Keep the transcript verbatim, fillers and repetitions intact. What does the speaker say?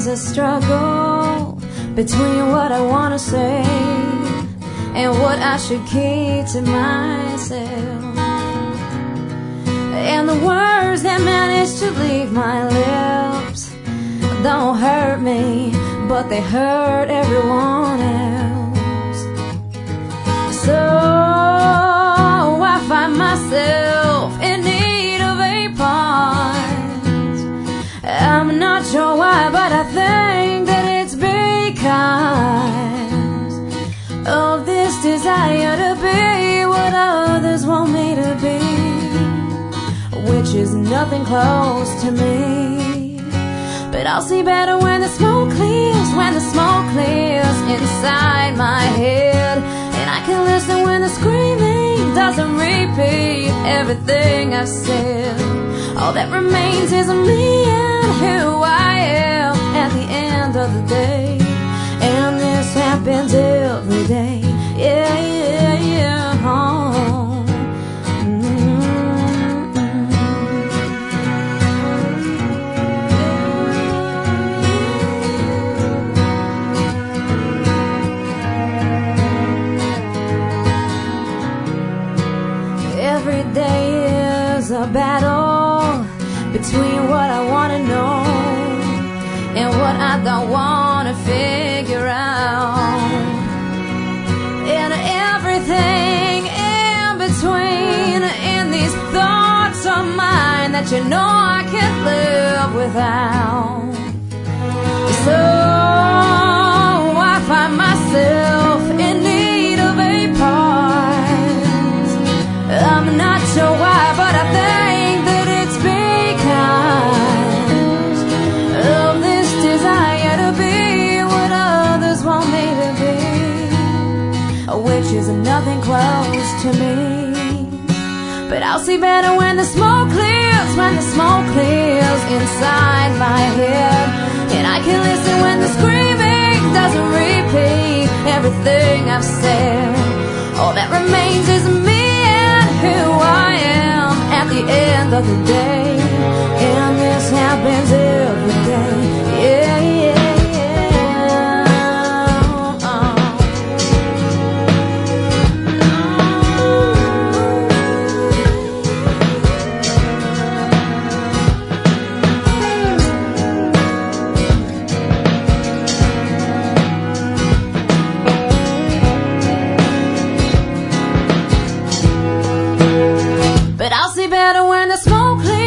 a struggle between what I want to say and what I should keep to myself. And the words that manage to leave my lips don't hurt me, but they hurt everyone else. So I find myself in need of a pause. I'm not sure why, but I think that it's because of this desire to be what others want me to be, which is nothing close to me. But I'll see better when the smoke clears, when the smoke clears inside my head, and I can listen when the screaming doesn't repeat everything I've said. All that remains is me and who I am at the end of the day. And this happens every day. Yeah, yeah, yeah. Oh. Every day is a battle between what I want to know and what I don't want to figure out, and everything in between, in these thoughts of mine that you know I can't live without. So I find myself in need of a pause. I'm not sure why, but I think that it's because of this desire to be what others want me to be, which is nothing close to me. But I'll see better when the smoke clears, when the smoke clears inside my head, and I can listen when the screaming doesn't repeat everything I've said. All that remains is me who I am at the end of the day. And this happens every day. Yeah, yeah, yeah. Oh. But I'll see better when the smoke clears.